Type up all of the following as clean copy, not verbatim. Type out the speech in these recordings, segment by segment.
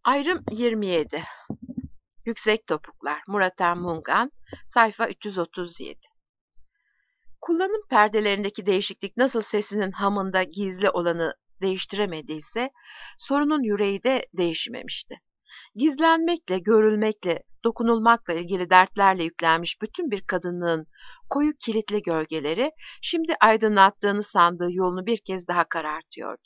Ayrım 27. Yüksek Topuklar. Murat M. Mungan. Sayfa 337. Kullanım perdelerindeki değişiklik nasıl sesinin hamında gizli olanı değiştiremediyse, sorunun yüreği de değişmemişti. Gizlenmekle, görülmekle, dokunulmakla ilgili dertlerle yüklenmiş bütün bir kadınlığın koyu kilitli gölgeleri, şimdi aydınlattığını sandığı yolunu bir kez daha karartıyordu.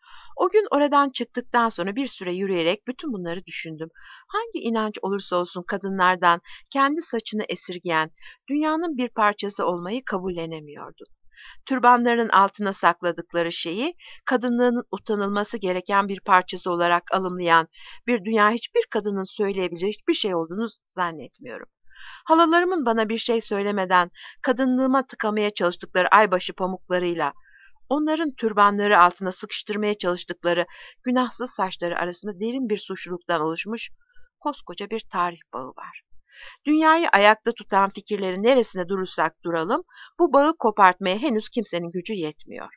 O gün oradan çıktıktan sonra bir süre yürüyerek bütün bunları düşündüm. Hangi inanç olursa olsun kadınlardan kendi saçını esirgeyen, dünyanın bir parçası olmayı kabullenemiyordu. Türbanlarının altına sakladıkları şeyi, kadınlığının utanılması gereken bir parçası olarak alımlayan bir dünya hiçbir kadının söyleyebileceği hiçbir şey olduğunu zannetmiyorum. Halalarımın bana bir şey söylemeden kadınlığıma tıkamaya çalıştıkları aybaşı pamuklarıyla, onların türbanları altına sıkıştırmaya çalıştıkları günahsız saçları arasında derin bir suçluluktan oluşmuş koskoca bir tarih bağı var. Dünyayı ayakta tutan fikirleri neresine durursak duralım, bu bağı kopartmaya henüz kimsenin gücü yetmiyor.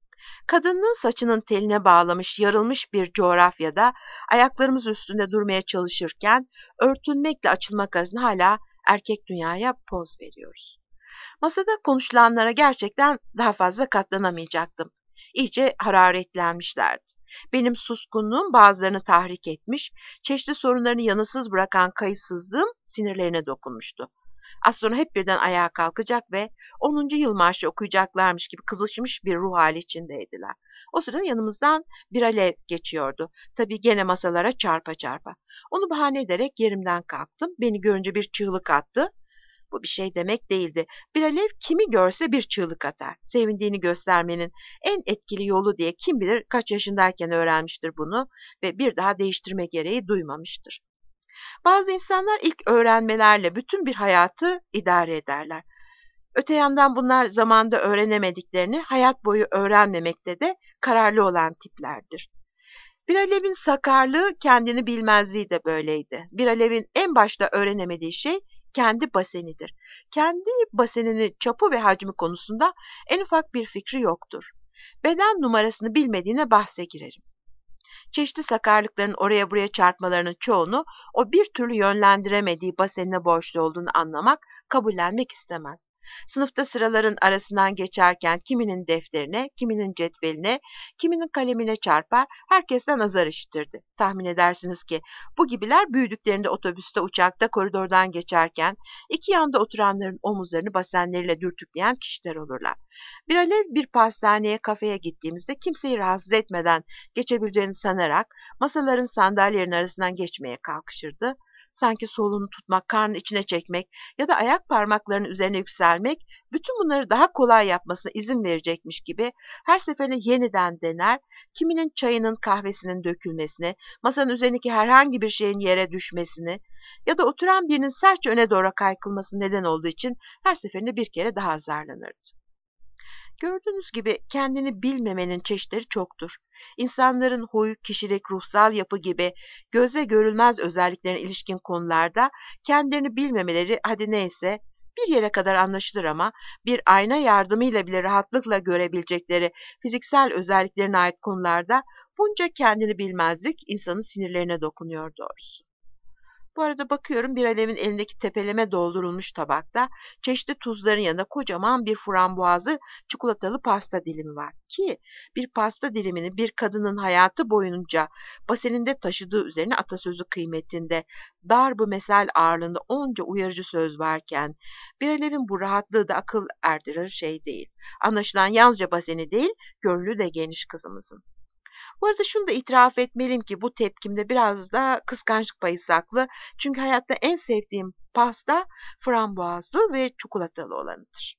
Kadının saçının teline bağlamış, yarılmış bir coğrafyada ayaklarımız üstünde durmaya çalışırken, örtünmekle açılmak arasında hala erkek dünyaya poz veriyoruz. Masada konuşulanlara gerçekten daha fazla katlanamayacaktım. İyice hararetlenmişlerdi. Benim suskunluğum bazılarını tahrik etmiş, çeşitli sorunlarını yanıtsız bırakan kayıtsızlığım sinirlerine dokunmuştu. Az sonra hep birden ayağa kalkacak ve 10. yıl marşı okuyacaklarmış gibi kızışmış bir ruh hali içindeydiler. O sırada yanımızdan bir alev geçiyordu. Tabii gene masalara çarpa çarpa. Onu bahane ederek yerimden kalktım. Beni görünce bir çığlık attı. Bu bir şey demek değildi. Bir alev kimi görse bir çığlık atar. Sevindiğini göstermenin en etkili yolu diye kim bilir kaç yaşındayken öğrenmiştir bunu ve bir daha değiştirme gereği duymamıştır. Bazı insanlar ilk öğrenmelerle bütün bir hayatı idare ederler. Öte yandan bunlar zamanda öğrenemediklerini hayat boyu öğrenmemekte de kararlı olan tiplerdir. Bir alevin sakarlığı, kendini bilmezliği de böyleydi. Bir alevin en başta öğrenemediği şey kendi basenidir. Kendi baseninin çapı ve hacmi konusunda en ufak bir fikri yoktur. Beden numarasını bilmediğine bahse girerim. Çeşitli sakarlıkların oraya buraya çarpmalarının çoğunu o bir türlü yönlendiremediği basenine borçlu olduğunu anlamak, kabullenmek istemez. Sınıfta sıraların arasından geçerken kiminin defterine, kiminin cetveline, kiminin kalemine çarpar, herkesten azar işitirdi. Tahmin edersiniz ki bu gibiler büyüdüklerinde otobüste, uçakta, koridordan geçerken iki yanda oturanların omuzlarını basenleriyle dürtükleyen kişiler olurlar. Bir alev bir pastaneye, kafeye gittiğimizde kimseyi rahatsız etmeden geçebileceğini sanarak masaların, sandalyelerin arasından geçmeye kalkışırdı. Sanki soluğunu tutmak, karnını içine çekmek ya da ayak parmaklarının üzerine yükselmek bütün bunları daha kolay yapmasına izin verecekmiş gibi her seferinde yeniden dener, kiminin çayının kahvesinin dökülmesine, masanın üzerindeki herhangi bir şeyin yere düşmesini ya da oturan birinin sertçe öne doğru kaykılması neden olduğu için her seferinde bir kere daha azarlanırdı. Gördüğünüz gibi kendini bilmemenin çeşitleri çoktur. İnsanların huy, kişilik, ruhsal yapı gibi gözle görülmez özelliklerine ilişkin konularda kendilerini bilmemeleri hadi neyse bir yere kadar anlaşılır ama bir ayna yardımıyla bile rahatlıkla görebilecekleri fiziksel özelliklerine ait konularda bunca kendini bilmezlik insanın sinirlerine dokunuyor doğrusu. Bu arada bakıyorum bir alevin elindeki tepeleme doldurulmuş tabakta çeşitli tuzların yanında kocaman bir frambuazlı çikolatalı pasta dilimi var. Ki bir pasta dilimini bir kadının hayatı boyunca baseninde taşıdığı üzerine atasözü kıymetinde darb-ı mesel ağırlığında onca uyarıcı söz varken bir alevin bu rahatlığı da akıl erdirir şey değil. Anlaşılan yalnızca baseni değil, gönlü de geniş kızımızın. Bu arada şunu da itiraf etmeliyim ki bu tepkimde biraz da kıskançlık payı saklı. Çünkü hayatta en sevdiğim pasta frambuazlı ve çikolatalı olanıdır.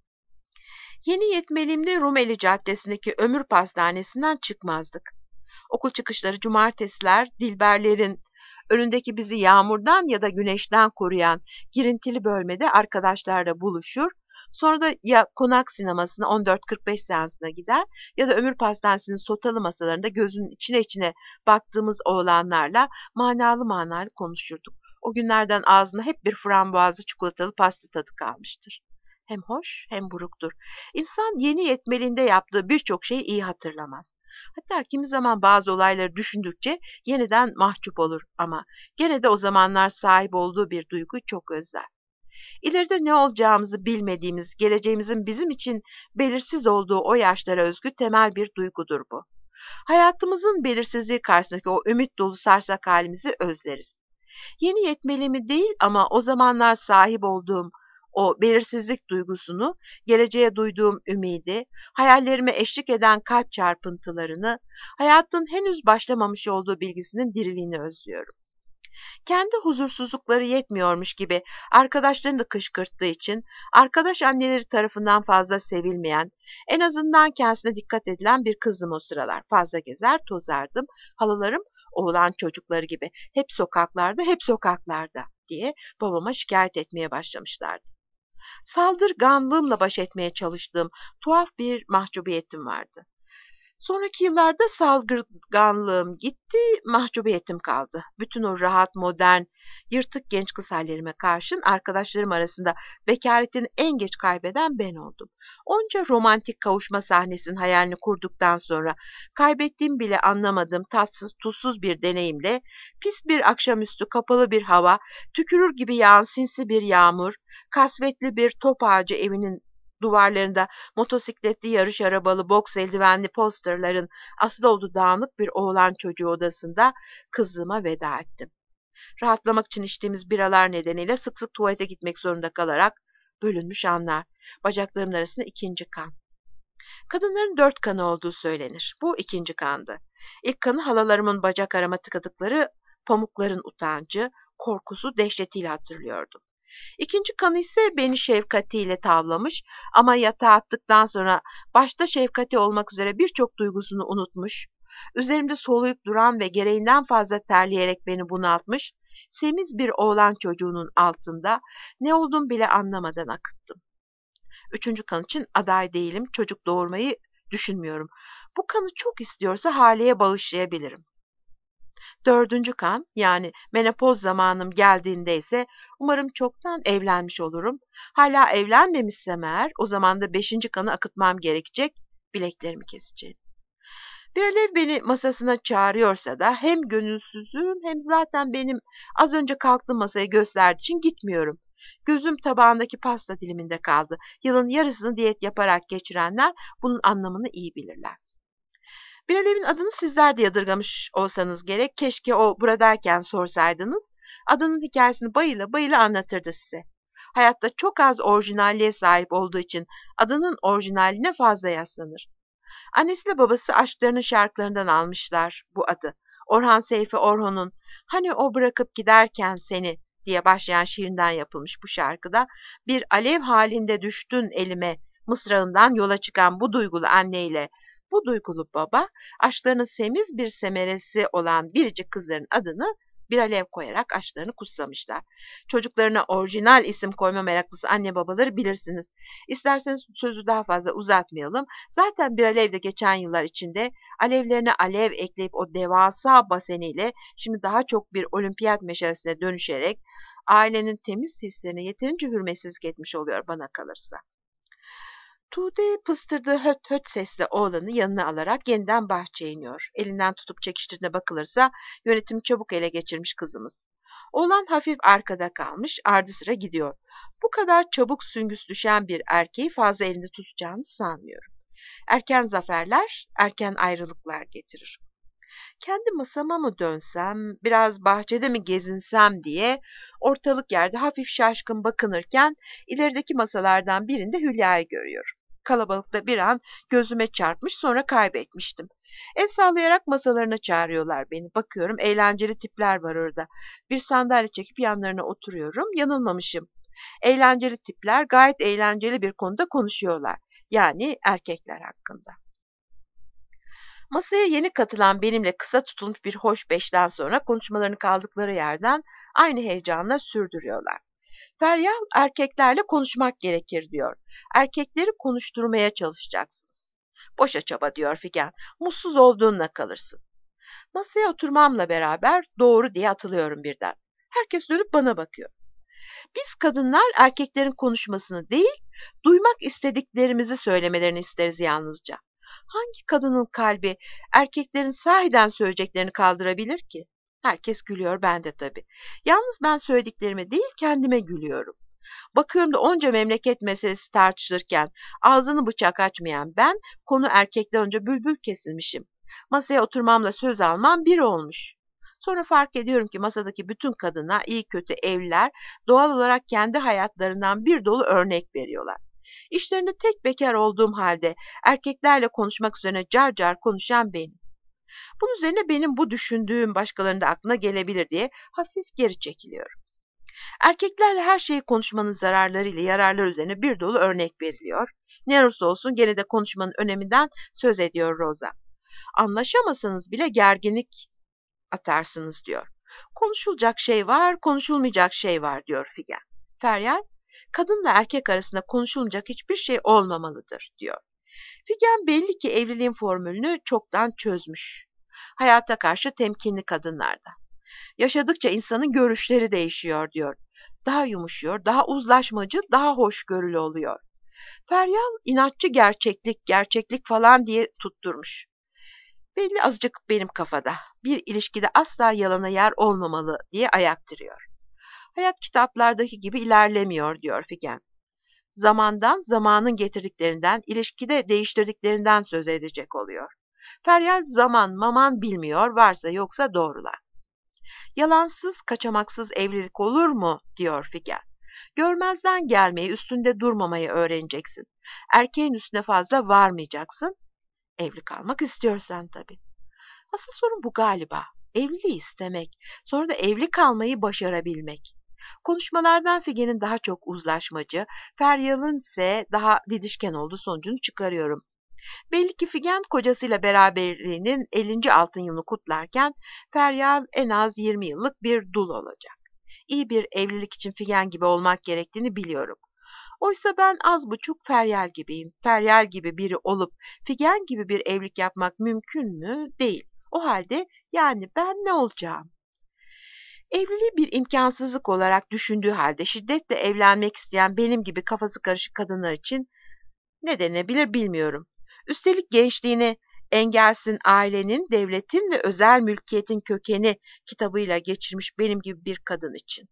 Yeni yetmeliğimde Rumeli Caddesi'ndeki Ömür Pastanesi'nden çıkmazdık. Okul çıkışları cumartesiler Dilberlerin önündeki bizi yağmurdan ya da güneşten koruyan girintili bölmede arkadaşlarla buluşur. Sonra da ya konak sinemasına 14.45 seansına gider ya da Ömür Pastanesi'nin sotalı masalarında gözünün içine baktığımız oğlanlarla manalı manalı konuşurduk. O günlerden ağzına hep bir frambuazlı çikolatalı pasta tadı kalmıştır. Hem hoş hem buruktur. İnsan yeni yetmeliğinde yaptığı birçok şeyi iyi hatırlamaz. Hatta kimi zaman bazı olayları düşündükçe yeniden mahcup olur ama gene de o zamanlar sahip olduğu bir duyguyu çok özler. İleride ne olacağımızı bilmediğimiz, geleceğimizin bizim için belirsiz olduğu o yaşlara özgü temel bir duygudur bu. Hayatımızın belirsizliği karşısındaki o ümit dolu sarsak halimizi özleriz. Yeni yetmeliğimi değil ama o zamanlar sahip olduğum o belirsizlik duygusunu, geleceğe duyduğum ümidi, hayallerime eşlik eden kalp çarpıntılarını, hayatın henüz başlamamış olduğu bilgisinin diriliğini özlüyorum. Kendi huzursuzlukları yetmiyormuş gibi arkadaşlarını da kışkırttığı için arkadaş anneleri tarafından fazla sevilmeyen, en azından kendisine dikkat edilen bir kızdım o sıralar. Fazla gezer, tozardım. Halalarım oğlan çocukları gibi hep sokaklarda, hep sokaklarda diye babama şikayet etmeye başlamışlardı. Saldırganlığımla baş etmeye çalıştığım tuhaf bir mahcubiyetim vardı. Sonraki yıllarda saldırganlığım gitti, mahcubiyetim kaldı. Bütün o rahat, modern, yırtık genç kız hallerime karşın arkadaşlarım arasında bekaretini en geç kaybeden ben oldum. Onca romantik kavuşma sahnesinin hayalini kurduktan sonra kaybettiğim bile anlamadığım tatsız, tuzsuz bir deneyimle pis bir akşamüstü kapalı bir hava, tükürür gibi yağan sinsi bir yağmur, kasvetli bir top ağacı evinin duvarlarında motosikletli yarış arabalı boks eldivenli posterlerin asılı olduğu dağınık bir oğlan çocuğu odasında kızlığıma veda ettim. Rahatlamak için içtiğimiz biralar nedeniyle sık sık tuvalete gitmek zorunda kalarak bölünmüş anlar. Bacaklarımın arasında ikinci kan. Kadınların 4 kanı olduğu söylenir. Bu ikinci kandı. İlk kanı halalarımın bacak arama tıkadıkları pamukların utancı, korkusu, dehşetiyle hatırlıyordum. İkinci kanı ise beni şefkatiyle tavlamış ama yatağa attıktan sonra başta şefkati olmak üzere birçok duygusunu unutmuş, üzerimde soluyup duran ve gereğinden fazla terleyerek beni bunaltmış, semiz bir oğlan çocuğunun altında ne olduğumu bile anlamadan akıttım. Üçüncü kan için aday değilim, çocuk doğurmayı düşünmüyorum. Bu kanı çok istiyorsa Hale'ye bağışlayabilirim. Dördüncü kan yani menopoz zamanım geldiğinde ise umarım çoktan evlenmiş olurum. Hala evlenmemişsem eğer o zaman da beşinci kanı akıtmam gerekecek, bileklerimi keseceğim. Bir alev beni masasına çağırıyorsa da hem gönülsüzüm hem zaten benim az önce kalktığım masaya gösterdiği için gitmiyorum. Gözüm tabağındaki pasta diliminde kaldı. Yılın yarısını diyet yaparak geçirenler bunun anlamını iyi bilirler. Bir alevin adını sizler de yadırgamış olsanız gerek. Keşke o buradayken sorsaydınız. Adının hikayesini bayıla bayıla anlatırdı size. Hayatta çok az orijinalliğe sahip olduğu için adının orijinaline fazla yaslanır. Annesiyle babası aşklarının şarkılarından almışlar bu adı. Orhan Seyfi Orhon'un "Hani o bırakıp giderken seni" diye başlayan şiirinden yapılmış bu şarkıda bir alev halinde düştün elime mısrağından yola çıkan bu duygulu anneyle bu duygulu baba aşklarının semiz bir semeresi olan biricik kızların adını bir alev koyarak aşklarını kutsamışlar. Çocuklarına orijinal isim koyma meraklısı anne babaları bilirsiniz. İsterseniz sözü daha fazla uzatmayalım. Zaten bir alev de geçen yıllar içinde alevlerine alev ekleyip o devasa baseniyle şimdi daha çok bir olimpiyat meşalesine dönüşerek ailenin temiz hislerine yeterince hürmetsizlik etmiş oluyor bana kalırsa. Tuğde pıstırdığı höt höt sesle oğlanı yanına alarak yeniden bahçeye iniyor. Elinden tutup çekiştirine bakılırsa yönetimi çabuk ele geçirmiş kızımız. Oğlan hafif arkada kalmış, ardı sıra gidiyor. Bu kadar çabuk süngüs düşen bir erkeği fazla elinde tutacağını sanmıyorum. Erken zaferler, erken ayrılıklar getirir. Kendi masama mı dönsem, biraz bahçede mi gezinsem diye ortalık yerde hafif şaşkın bakınırken ilerideki masalardan birinde Hülya'yı görüyorum. Kalabalıkta bir an gözüme çarpmış sonra kaybetmiştim. El sallayarak masalarına çağırıyorlar beni. Bakıyorum eğlenceli tipler var orada. Bir sandalye çekip yanlarına oturuyorum. Yanılmamışım. Eğlenceli tipler gayet eğlenceli bir konuda konuşuyorlar. Yani erkekler hakkında. Masaya yeni katılan benimle kısa tutulmuş bir hoş beşten sonra konuşmalarını kaldıkları yerden aynı heyecanla sürdürüyorlar. Feryal erkeklerle konuşmak gerekir diyor. Erkekleri konuşturmaya çalışacaksınız. Boşa çaba diyor Figen. Mutsuz olduğunla kalırsın. Masaya oturmamla beraber doğru diye atılıyorum birden. Herkes dönüp bana bakıyor. Biz kadınlar erkeklerin konuşmasını değil, duymak istediklerimizi söylemelerini isteriz yalnızca. Hangi kadının kalbi erkeklerin sahiden söyleyeceklerini kaldırabilir ki? Herkes gülüyor, ben de tabii. Yalnız ben söylediklerime değil, kendime gülüyorum. Bakıyorum da onca memleket meselesi tartışılırken ağzını bıçak açmayan ben, konu erkekten önce bülbül kesilmişim. Masaya oturmamla söz almam bir olmuş. Sonra fark ediyorum ki masadaki bütün kadınlar, iyi kötü evliler, doğal olarak kendi hayatlarından bir dolu örnek veriyorlar. İşlerinde tek bekar olduğum halde erkeklerle konuşmak üzerine car car konuşan benim. Bunun üzerine benim bu düşündüğüm başkalarının da aklına gelebilir diye hafif geri çekiliyorum. Erkeklerle her şeyi konuşmanın zararları ile yararlar üzerine bir dolu örnek veriliyor. Ne olursa olsun gene de konuşmanın öneminden söz ediyor Rosa. Anlaşamasanız bile gerginlik atarsınız diyor. Konuşulacak şey var, konuşulmayacak şey var diyor Figen. Feryal, kadınla erkek arasında konuşulmayacak hiçbir şey olmamalıdır diyor. Figen belli ki evliliğin formülünü çoktan çözmüş. Hayata karşı temkinli kadınlarda. Yaşadıkça insanın görüşleri değişiyor diyor. Daha yumuşuyor, daha uzlaşmacı, daha hoşgörülü oluyor. Feryal inatçı gerçeklik, gerçeklik falan diye tutturmuş. Belli azıcık benim kafada. Bir ilişkide asla yalana yer olmamalı diye ayaktırıyor. Hayat kitaplardaki gibi ilerlemiyor diyor Figen. Zamandan, zamanın getirdiklerinden, ilişkide değiştirdiklerinden söz edecek oluyor. Feryal zaman maman bilmiyor, varsa yoksa doğrular. Yalansız, kaçamaksız evlilik olur mu diyor Figen. Görmezden gelmeyi, üstünde durmamayı öğreneceksin. Erkeğin üstüne fazla varmayacaksın. Evli kalmak istiyorsan tabii. Asıl sorun bu galiba. Evliliği istemek, sonra da evli kalmayı başarabilmek. Konuşmalardan Figen'in daha çok uzlaşmacı, Feryal'ın ise daha didişken olduğu sonucunu çıkarıyorum. Belli ki Figen kocasıyla beraberliğinin 50. altın yılını kutlarken Feryal en az 20 yıllık bir dul olacak. İyi bir evlilik için Figen gibi olmak gerektiğini biliyorum. Oysa ben az buçuk Feryal gibiyim. Feryal gibi biri olup Figen gibi bir evlilik yapmak mümkün mü? Değil. O halde yani ben ne olacağım? Evliliği bir imkansızlık olarak düşündüğü halde şiddetle evlenmek isteyen benim gibi kafası karışık kadınlar için ne denebilir bilmiyorum. Üstelik gençliğini Engels'in Ailenin, Devletin ve Özel Mülkiyetin Kökeni kitabıyla geçirmiş benim gibi bir kadın için.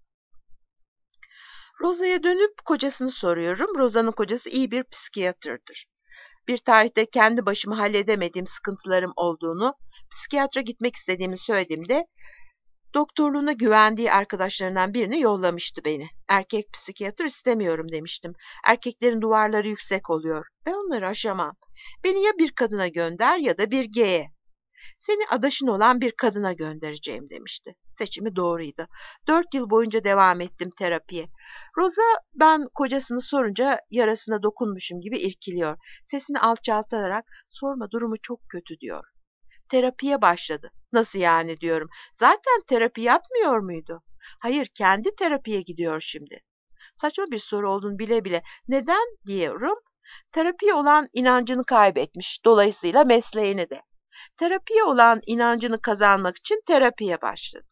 Rosa'ya dönüp kocasını soruyorum. Rosa'nın kocası iyi bir psikiyatrdır. Bir tarihte kendi başıma halledemediğim sıkıntılarım olduğunu, psikiyatra gitmek istediğimi söylediğimde doktorluğuna güvendiği arkadaşlarından birini yollamıştı beni. Erkek psikiyatr istemiyorum demiştim. Erkeklerin duvarları yüksek oluyor. Ben onları aşamam. Beni ya bir kadına gönder ya da bir geye. Seni adaşın olan bir kadına göndereceğim demişti. Seçimi doğruydu. 4 yıl boyunca devam ettim terapiye. Rosa ben kocasını sorunca yarasına dokunmuşum gibi irkiliyor. Sesini alçaltarak sorma durumu çok kötü diyor. Terapiye başladı. Nasıl yani diyorum. Zaten terapi yapmıyor muydu? Hayır, kendi terapiye gidiyor şimdi. Saçma bir soru olduğunu bile bile neden diyorum. Terapiye olan inancını kaybetmiş. Dolayısıyla mesleğini de. Terapiye olan inancını kazanmak için terapiye başladı.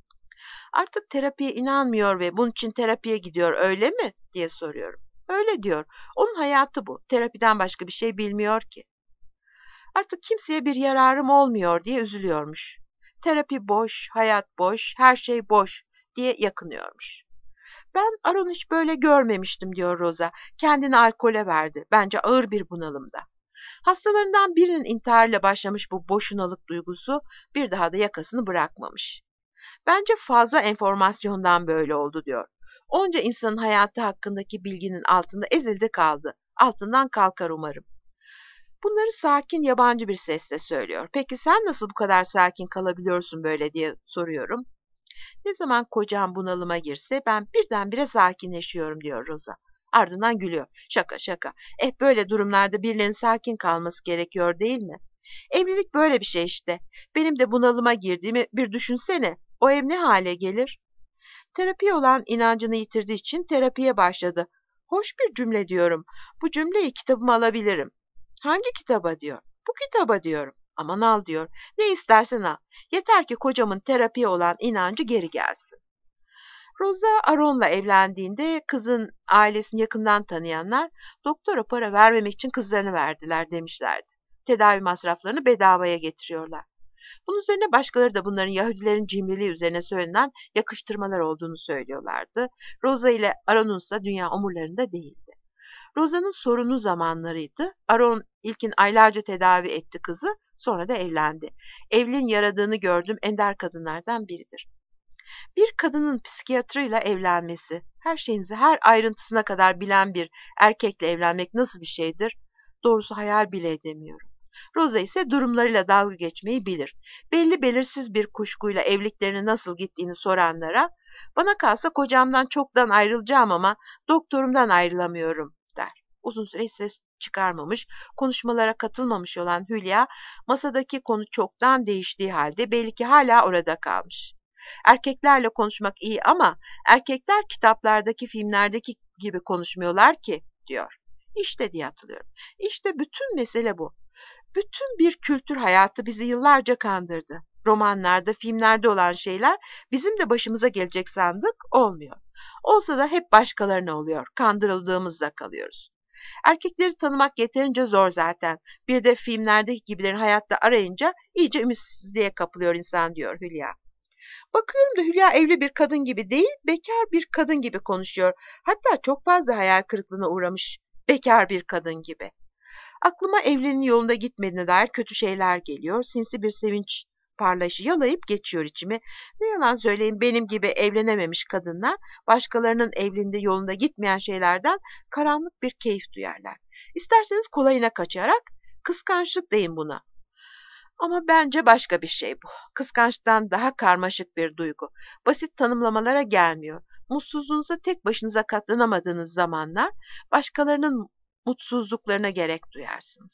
Artık terapiye inanmıyor ve bunun için terapiye gidiyor öyle mi diye soruyorum. Öyle diyor. Onun hayatı bu. Terapiden başka bir şey bilmiyor ki. Artık kimseye bir yararım olmuyor diye üzülüyormuş. Terapi boş, hayat boş, her şey boş diye yakınıyormuş. Ben Aron'u hiç böyle görmemiştim diyor Rosa. Kendini alkole verdi. Bence ağır bir bunalımda. Hastalarından birinin intiharla başlamış bu boşunalık duygusu bir daha da yakasını bırakmamış. Bence fazla enformasyondan böyle oldu diyor. Onca insanın hayatı hakkındaki bilginin altında ezildi kaldı. Altından kalkar umarım. Bunları sakin yabancı bir sesle söylüyor. Peki sen nasıl bu kadar sakin kalabiliyorsun böyle diye soruyorum. Ne zaman kocam bunalıma girse ben birdenbire sakinleşiyorum diyor Rosa. Ardından gülüyor. Şaka şaka. Böyle durumlarda birilerinin sakin kalması gerekiyor değil mi? Evlilik böyle bir şey işte. Benim de bunalıma girdiğimi bir düşünsene. O ev ne hale gelir? Terapiye olan inancını yitirdiği için terapiye başladı. Hoş bir cümle diyorum. Bu cümleyi kitabıma alabilirim. Hangi kitaba diyor. Bu kitaba diyorum. Aman al diyor. Ne istersen al. Yeter ki kocamın terapiye olan inancı geri gelsin. Rosa Aron'la evlendiğinde kızın ailesini yakından tanıyanlar doktora para vermemek için kızlarını verdiler demişlerdi. tedavi masraflarını bedavaya getiriyorlar. Bunun üzerine başkaları da bunların Yahudilerin cimriliği üzerine söylenen yakıştırmalar olduğunu söylüyorlardı. Rosa ile Aron'un ise dünya umurlarında değildi. Rosa'nın sorunu zamanlarıydı. Aron ilkin aylarca tedavi etti kızı, sonra da evlendi. Evliliğin yaradığını gördüğüm ender kadınlardan biridir. Bir kadının psikiyatrıyla evlenmesi, her şeyinizi her ayrıntısına kadar bilen bir erkekle evlenmek nasıl bir şeydir? Doğrusu hayal bile edemiyorum. Rosa ise durumlarıyla dalga geçmeyi bilir. Belli belirsiz bir kuşkuyla evliliklerinin nasıl gittiğini soranlara, bana kalsa kocamdan çoktan ayrılacağım ama doktorumdan ayrılamıyorum der. Uzun süre hiç ses çıkarmamış, konuşmalara katılmamış olan Hülya, masadaki konu çoktan değiştiği halde belli ki hala orada kalmış. Erkeklerle konuşmak iyi ama erkekler kitaplardaki, filmlerdeki gibi konuşmuyorlar ki, diyor. İşte diye hatırlıyorum. İşte bütün mesele bu. Bütün bir kültür hayatı bizi yıllarca kandırdı. Romanlarda, filmlerde olan şeyler bizim de başımıza gelecek sandık, olmuyor. Olsa da hep başkalarına oluyor. Kandırıldığımızda kalıyoruz. Erkekleri tanımak yeterince zor zaten. Bir de filmlerdeki gibilerin hayatta arayınca iyice ümitsizliğe kapılıyor insan, diyor Hülya. Bakıyorum da Hülya evli bir kadın gibi değil, bekar bir kadın gibi konuşuyor. Hatta çok fazla hayal kırıklığına uğramış bekar bir kadın gibi. Aklıma evliliğin yolunda gitmediğine dair kötü şeyler geliyor. Sinsi bir sevinç parlayışı yalayıp geçiyor içimi. Ne yalan söyleyeyim, benim gibi evlenememiş kadınlar başkalarının evliliğinde yolunda gitmeyen şeylerden karanlık bir keyif duyarlar. İsterseniz kolayına kaçarak kıskançlık deyin buna. Ama bence başka bir şey bu. Kıskançlıktan daha karmaşık bir duygu. Basit tanımlamalara gelmiyor. Mutsuzluğunuza tek başınıza katlanamadığınız zamanlar başkalarının mutsuzluklarına gerek duyarsınız.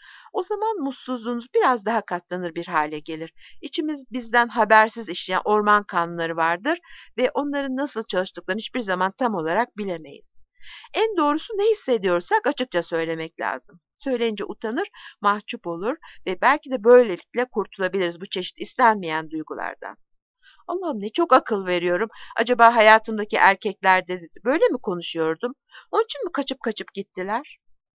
O zaman mutsuzluğunuz biraz daha katlanır bir hale gelir. İçimiz bizden habersiz işleyen orman kanunları vardır ve onların nasıl çalıştıklarını hiçbir zaman tam olarak bilemeyiz. En doğrusu ne hissediyorsak açıkça söylemek lazım. Söyleyince utanır, mahcup olur ve belki de böylelikle kurtulabiliriz bu çeşit istenmeyen duygulardan. Allah'ım, ne çok akıl veriyorum. Acaba hayatımdaki erkekler de böyle mi konuşuyordum? Onun için mi kaçıp kaçıp gittiler?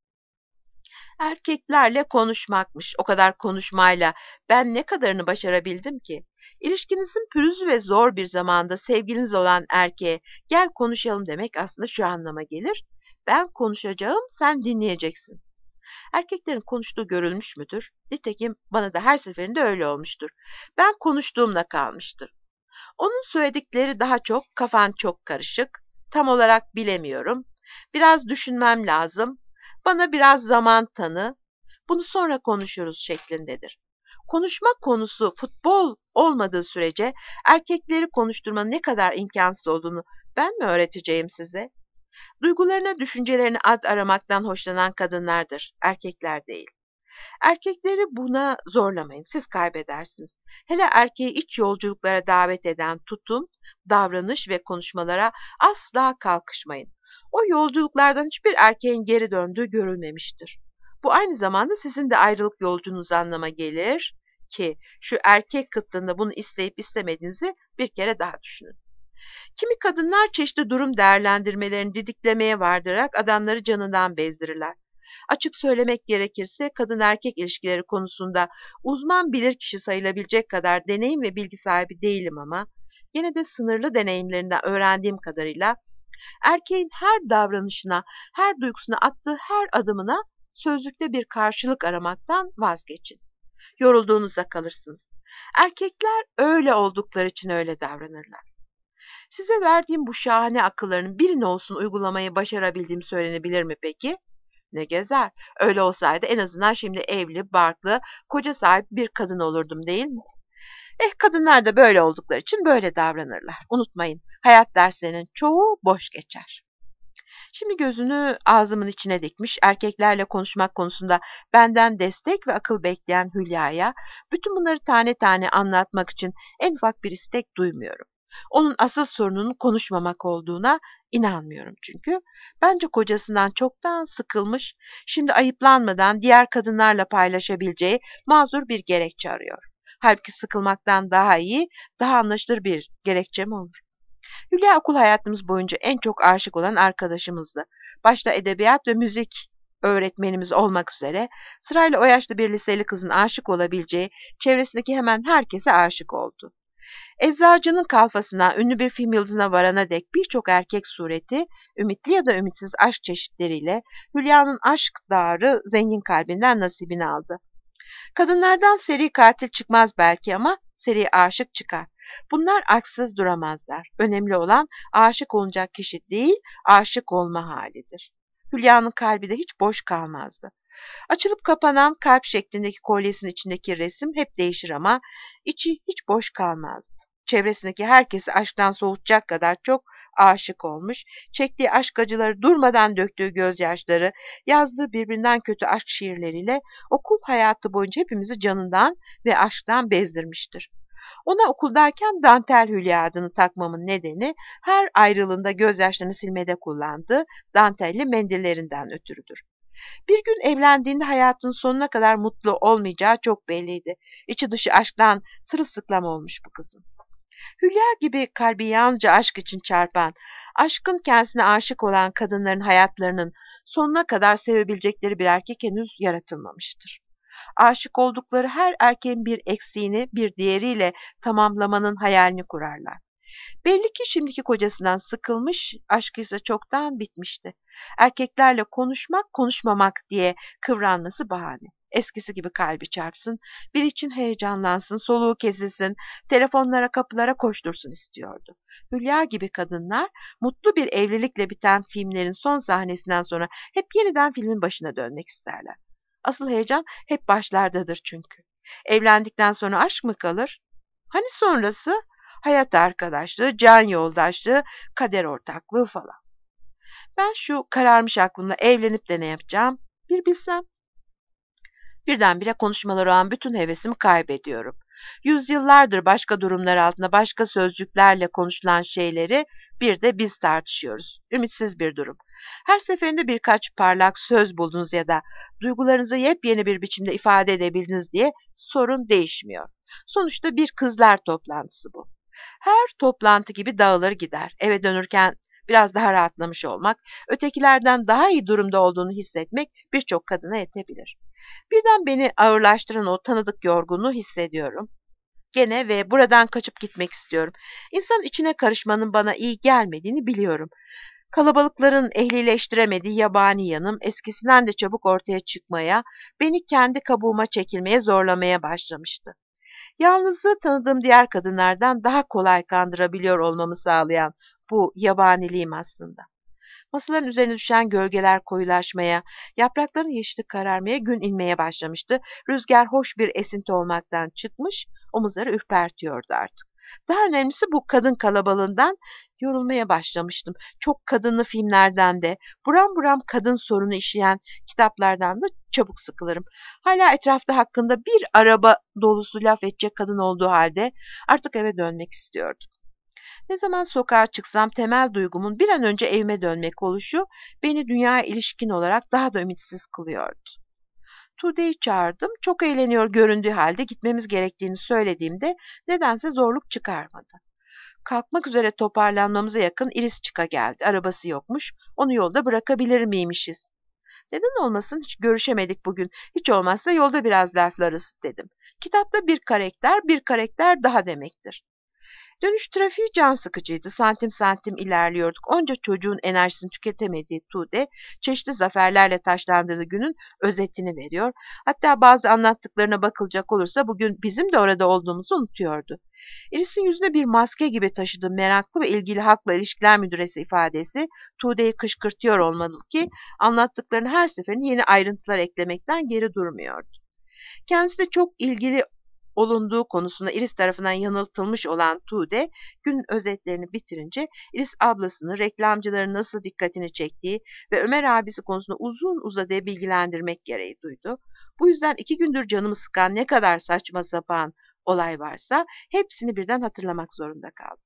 Erkeklerle konuşmakmış. O kadar konuşmayla ben ne kadarını başarabildim ki? İlişkinizin pürüzlü ve zor bir zamanda sevgiliniz olan erkeğe gel konuşalım demek aslında şu anlama gelir: ben konuşacağım, sen dinleyeceksin. Erkeklerin konuştuğu görülmüş müdür? Nitekim bana da her seferinde öyle olmuştur. Ben konuştuğumla kalmıştır. Onun söyledikleri daha çok kafan çok karışık, tam olarak bilemiyorum, biraz düşünmem lazım, bana biraz zaman tanı, bunu sonra konuşuruz şeklindedir. Konuşma konusu futbol olmadığı sürece erkekleri konuşturmanın ne kadar imkansız olduğunu ben mi öğreteceğim size? Duygularına, düşüncelerine ad aramaktan hoşlanan kadınlardır, erkekler değil. Erkekleri buna zorlamayın, siz kaybedersiniz. Hele erkeği iç yolculuklara davet eden tutum, davranış ve konuşmalara asla kalkışmayın. O yolculuklardan hiçbir erkeğin geri döndüğü görülmemiştir. Bu aynı zamanda sizin de ayrılık yolculuğunuz anlama gelir ki şu erkek kıtlığında bunu isteyip istemediğinizi bir kere daha düşünün. Kimi kadınlar çeşitli durum değerlendirmelerini didiklemeye vardırarak adamları canından bezdirirler. Açık söylemek gerekirse kadın erkek ilişkileri konusunda uzman bilirkişi sayılabilecek kadar deneyim ve bilgi sahibi değilim ama yine de sınırlı deneyimlerinden öğrendiğim kadarıyla erkeğin her davranışına, her duygusuna, attığı her adımına sözlükte bir karşılık aramaktan vazgeçin. Yorulduğunuzda kalırsınız. Erkekler öyle oldukları için öyle davranırlar. Size verdiğim bu şahane akılların birini olsun uygulamayı başarabildiğim söylenebilir mi peki? Ne gezer. Öyle olsaydı en azından şimdi evli, barklı, koca sahibi bir kadın olurdum, değil mi? Kadınlar da böyle oldukları için böyle davranırlar. Unutmayın, hayat derslerinin çoğu boş geçer. Şimdi gözünü ağzımın içine dikmiş, erkeklerle konuşmak konusunda benden destek ve akıl bekleyen Hülya'ya bütün bunları tane tane anlatmak için en ufak bir istek duymuyorum. Onun asıl sorununun konuşmamak olduğuna inanmıyorum çünkü. Bence kocasından çoktan sıkılmış, şimdi ayıplanmadan diğer kadınlarla paylaşabileceği mazur bir gerekçe arıyor. Halbuki sıkılmaktan daha iyi, daha anlaşılır bir gerekçe mi olur? Hülya okul hayatımız boyunca en çok aşık olan arkadaşımızdı. Başta edebiyat ve müzik öğretmenimiz olmak üzere sırayla o yaşta bir liseli kızın aşık olabileceği çevresindeki hemen herkese aşık oldu. Eczacının kalfasına, ünlü bir film yıldızına varana dek birçok erkek sureti, ümitli ya da ümitsiz aşk çeşitleriyle Hülya'nın aşk dağarı zengin kalbinden nasibini aldı. Kadınlardan seri katil çıkmaz belki ama seri aşık çıkar. Bunlar aksız duramazlar. Önemli olan aşık olunacak kişi değil, aşık olma halidir. Hülya'nın kalbi de hiç boş kalmazdı. Açılıp kapanan kalp şeklindeki kolyesinin içindeki resim hep değişir ama içi hiç boş kalmazdı. Çevresindeki herkesi aşktan soğutacak kadar çok aşık olmuş, çektiği aşk acıları durmadan döktüğü gözyaşları, yazdığı birbirinden kötü aşk şiirleriyle okul hayatı boyunca hepimizi canından ve aşktan bezdirmiştir. Ona okuldayken Dantel Hülya adını takmamın nedeni her ayrılığında gözyaşlarını silmede kullandığı dantelli mendillerinden ötürüdür. Bir gün evlendiğinde hayatının sonuna kadar mutlu olmayacağı çok belliydi. İçi dışı aşktan sırılsıklam olmuş bu kızın. Hülya gibi kalbi yalnızca aşk için çarpan, aşkın kendisine aşık olan kadınların hayatlarının sonuna kadar sevebilecekleri bir erkek henüz yaratılmamıştır. Aşık oldukları her erkeğin bir eksiğini bir diğeriyle tamamlamanın hayalini kurarlar. Belli ki şimdiki kocasından sıkılmış, aşkı ise çoktan bitmişti. Erkeklerle konuşmak, konuşmamak diye kıvranması bahane. Eskisi gibi kalbi çarpsın, bir için heyecanlansın, soluğu kesilsin, telefonlara kapılara koştursun istiyordu. Hülya gibi kadınlar mutlu bir evlilikle biten filmlerin son sahnesinden sonra hep yeniden filmin başına dönmek isterler. Asıl heyecan hep başlardadır çünkü. Evlendikten sonra aşk mı kalır? Hani sonrası? Hayat arkadaşlığı, can yoldaşlığı, kader ortaklığı falan. Ben şu kararmış aklımla evlenip de ne yapacağım? Bir bilsem. Birdenbire konuşmalara olan bütün hevesimi kaybediyorum. Yüzyıllardır başka durumlar altında başka sözcüklerle konuşulan şeyleri bir de biz tartışıyoruz. Ümitsiz bir durum. Her seferinde birkaç parlak söz buldunuz ya da duygularınızı yepyeni bir biçimde ifade edebildiniz diye sorun değişmiyor. Sonuçta bir kızlar toplantısı bu. Her toplantı gibi dağılır gider. Eve dönürken biraz daha rahatlamış olmak, ötekilerden daha iyi durumda olduğunu hissetmek birçok kadına yetebilir. Birden beni ağırlaştıran o tanıdık yorgunluğu hissediyorum. Gene ve buradan kaçıp gitmek istiyorum. İnsan içine karışmanın bana iyi gelmediğini biliyorum. Kalabalıkların ehlileştiremediği yabani yanım eskisinden de çabuk ortaya çıkmaya, beni kendi kabuğuma çekilmeye zorlamaya başlamıştı. Yalnızlığı tanıdığım diğer kadınlardan daha kolay kandırabiliyor olmamı sağlayan bu yabaniliğim aslında. Masaların üzerine düşen gölgeler koyulaşmaya, yaprakların yeşili kararmaya, gün inmeye başlamıştı. Rüzgar hoş bir esinti olmaktan çıkmış, omuzları ürpertiyordu artık. Daha önemlisi bu kadın kalabalığından yorulmaya başlamıştım. Çok kadınlı filmlerden de, buram buram kadın sorunu işleyen kitaplardan da çabuk sıkılırım. Hala etrafta hakkında bir araba dolusu laf edecek kadın olduğu halde artık eve dönmek istiyordum. Ne zaman sokağa çıksam temel duygumun bir an önce evime dönmek oluşu beni dünyaya ilişkin olarak daha da ümitsiz kılıyordu. Tuğde'yi çağırdım. Çok eğleniyor göründüğü halde gitmemiz gerektiğini söylediğimde nedense zorluk çıkarmadı. Kalkmak üzere toparlanmamıza yakın Iris çıka geldi. Arabası yokmuş. Onu yolda bırakabilir miymişiz? Neden olmasın, hiç görüşemedik bugün. Hiç olmazsa yolda biraz laflarız dedim. Kitapta bir karakter daha demektir. Dönüş trafiği can sıkıcıydı. Santim santim ilerliyorduk. Onca çocuğun enerjisini tüketemediği Tuğde, çeşitli zaferlerle taşlandırdığı günün özetini veriyor. Hatta bazı anlattıklarına bakılacak olursa bugün bizim de orada olduğumuzu unutuyordu. Iris'in yüzüne bir maske gibi taşıdığı meraklı ve ilgili Halkla İlişkiler Müdüresi ifadesi Tuğde'yi kışkırtıyor olmalı ki anlattıklarını her seferinde yeni ayrıntılar eklemekten geri durmuyordu. Kendisi de çok ilgili olunduğu konusunda Iris tarafından yanıltılmış olan Tuğde, gün özetlerini bitirince Iris ablasını reklamcıların nasıl dikkatini çektiği ve Ömer abisi konusunda uzun uzadıya bilgilendirmek gereği duydu. Bu yüzden 2 gündür canımı sıkan ne kadar saçma sapan olay varsa hepsini birden hatırlamak zorunda kaldım.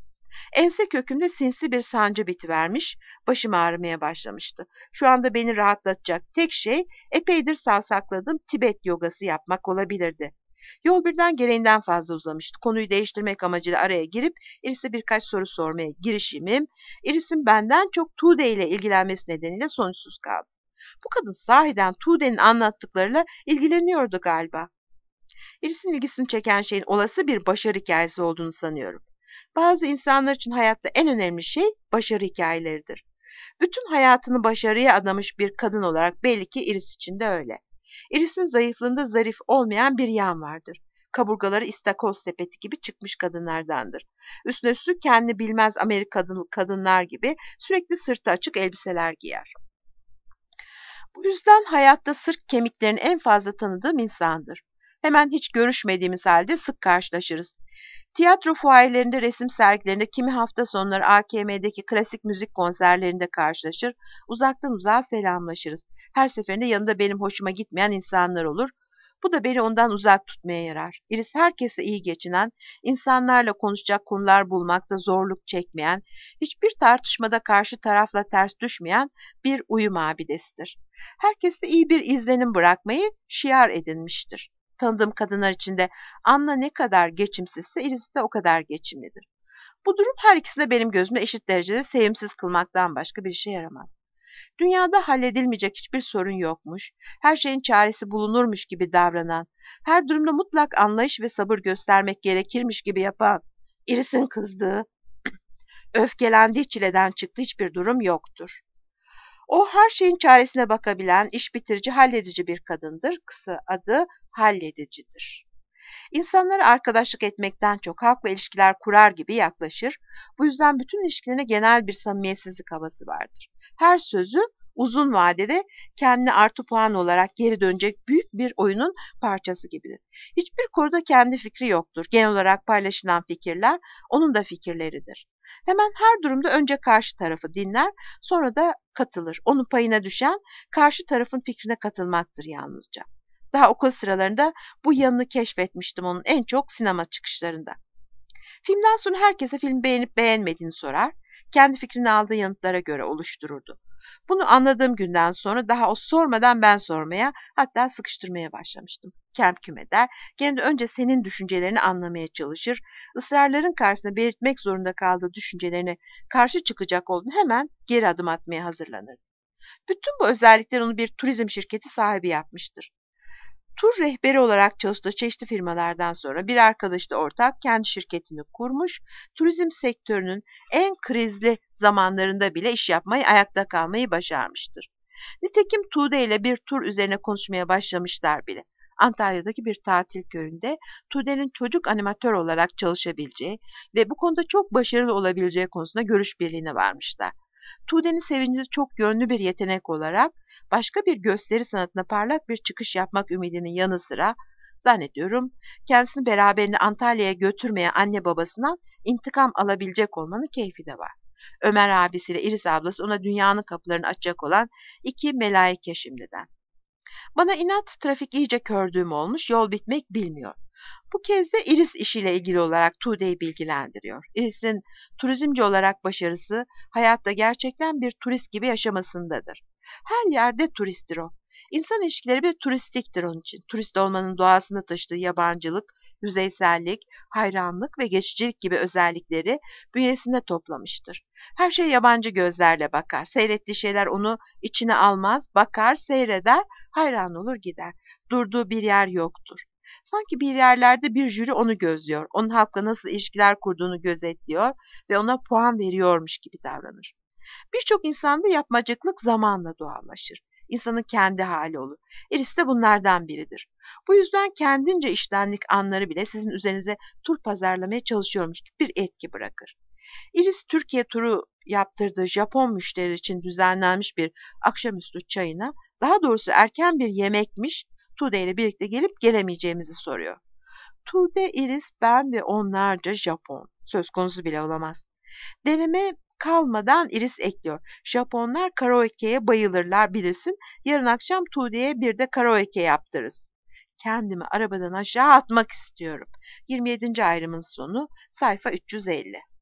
Ense kökümde sinsi bir sancı bitivermiş, başım ağrımaya başlamıştı. Şu anda beni rahatlatacak tek şey epeydir savsakladığım Tibet yogası yapmak olabilirdi. Yol birden gereğinden fazla uzamıştı. Konuyu değiştirmek amacıyla araya girip Iris'e birkaç soru sormaya girişimim, Iris'in benden çok Tuğde ile ilgilenmesi nedeniyle sonuçsuz kaldı. Bu kadın sahiden Tuğde'nin anlattıklarıyla ilgileniyordu galiba. Iris'in ilgisini çeken şeyin olası bir başarı hikayesi olduğunu sanıyorum. Bazı insanlar için hayatta en önemli şey başarı hikayeleridir. Bütün hayatını başarıya adamış bir kadın olarak belli ki Iris için de öyle. Iris'in zayıflığında zarif olmayan bir yan vardır. Kaburgaları istakoz sepeti gibi çıkmış kadınlardandır. Üstüne üstlük kendini bilmez kadınlar gibi sürekli sırtı açık elbiseler giyer. Bu yüzden hayatta sırt kemiklerini en fazla tanıdığım insandır. Hemen hiç görüşmediğimiz halde sık karşılaşırız. Tiyatro fuayelerinde, resim sergilerinde, kimi hafta sonları AKM'deki klasik müzik konserlerinde karşılaşır, uzaktan uzağa selamlaşırız. Her seferinde yanında benim hoşuma gitmeyen insanlar olur. Bu da beni ondan uzak tutmaya yarar. Iris herkese iyi geçinen, insanlarla konuşacak konular bulmakta zorluk çekmeyen, hiçbir tartışmada karşı tarafla ters düşmeyen bir uyum abidesidir. Herkeste iyi bir izlenim bırakmayı şiar edinmiştir. Tanıdığım kadınlar içinde Anna ne kadar geçimsizse Iris de o kadar geçimlidir. Bu durum her ikisini benim gözümde eşit derecede sevimsiz kılmaktan başka bir işe yaramaz. Dünyada halledilmeyecek hiçbir sorun yokmuş, her şeyin çaresi bulunurmuş gibi davranan, her durumda mutlak anlayış ve sabır göstermek gerekirmiş gibi yapan, Iris'in kızdığı, öfkelendiği çileden çıktığı hiçbir durum yoktur. O her şeyin çaresine bakabilen, iş bitirici, halledici bir kadındır. Kısa adı halledicidir. İnsanlara arkadaşlık etmekten çok halkla ilişkiler kurar gibi yaklaşır. Bu yüzden bütün ilişkilerine genel bir samimiyetsizlik havası vardır. Her sözü uzun vadede kendine artı puan olarak geri dönecek büyük bir oyunun parçası gibidir. Hiçbir konuda kendi fikri yoktur. Genel olarak paylaşılan fikirler onun da fikirleridir. Hemen her durumda önce karşı tarafı dinler, sonra da katılır. Onun payına düşen karşı tarafın fikrine katılmaktır yalnızca. Daha okul sıralarında bu yanını keşfetmiştim onun en çok sinema çıkışlarında. Filmden sonra herkese film beğenip beğenmediğini sorar, kendi fikrini aldığı yanıtlara göre oluştururdu. Bunu anladığım günden sonra daha o sormadan ben sormaya, hatta sıkıştırmaya başlamıştım. Kem küm eder, gene de önce senin düşüncelerini anlamaya çalışır, ısrarların karşısında belirtmek zorunda kaldığı düşüncelerine karşı çıkacak olduğunu hemen geri adım atmaya hazırlanır. Bütün bu özellikler onu bir turizm şirketi sahibi yapmıştır. Tur rehberi olarak çalıştığı çeşitli firmalardan sonra bir arkadaşla ortak kendi şirketini kurmuş, turizm sektörünün en krizli zamanlarında bile iş yapmayı, ayakta kalmayı başarmıştır. Nitekim Tuğde ile bir tur üzerine konuşmaya başlamışlar bile. Antalya'daki bir tatil köyünde Tuğde'nin çocuk animatör olarak çalışabileceği ve bu konuda çok başarılı olabileceği konusunda görüş birliğine varmışlar. Tuğde'nin sevinci çok yönlü bir yetenek olarak başka bir gösteri sanatına parlak bir çıkış yapmak ümidinin yanı sıra zannediyorum kendisini beraberinde Antalya'ya götürmeyen anne babasından intikam alabilecek olmanın keyfi de var. Ömer abisiyle Iris ablası ona dünyanın kapılarını açacak olan iki melaike şimdiden. Bana inat trafik iyice kördüğüm olmuş, yol bitmek bilmiyor. Bu kez de Iris işiyle ilgili olarak Tuğde'yi bilgilendiriyor. Iris'in turizmci olarak başarısı hayatta gerçekten bir turist gibi yaşamasındadır. Her yerde turisttir o. İnsan ilişkileri bir turistiktir onun için. Turist olmanın doğasında taşıdığı yabancılık, yüzeysellik, hayranlık ve geçicilik gibi özellikleri bünyesinde toplamıştır. Her şey yabancı gözlerle bakar. Seyrettiği şeyler onu içine almaz, bakar, seyreder, hayran olur gider. Durduğu bir yer yoktur. Sanki bir yerlerde bir jüri onu gözlüyor, onun halkla nasıl ilişkiler kurduğunu gözetliyor ve ona puan veriyormuş gibi davranır. Birçok insanda yapmacıklık zamanla doğallaşır. İnsanın kendi hali olur. Iris de bunlardan biridir. Bu yüzden kendince iştenlik anları bile sizin üzerinize tur pazarlamaya çalışıyormuş gibi bir etki bırakır. Iris Türkiye turu yaptırdığı Japon müşteriler için düzenlenmiş bir akşamüstü çayına, daha doğrusu erken bir yemekmiş, Tuğde ile birlikte gelip gelemeyeceğimizi soruyor. Tuğde, Iris, ben ve onlarca Japon. Söz konusu bile olamaz. Deneme kalmadan Iris ekliyor. Japonlar karaoke'ye bayılırlar bilirsin. Yarın akşam Tuğde'ye bir de karaoke yaptırırız. Kendimi arabadan aşağı atmak istiyorum. 27. ayrımın sonu sayfa 350.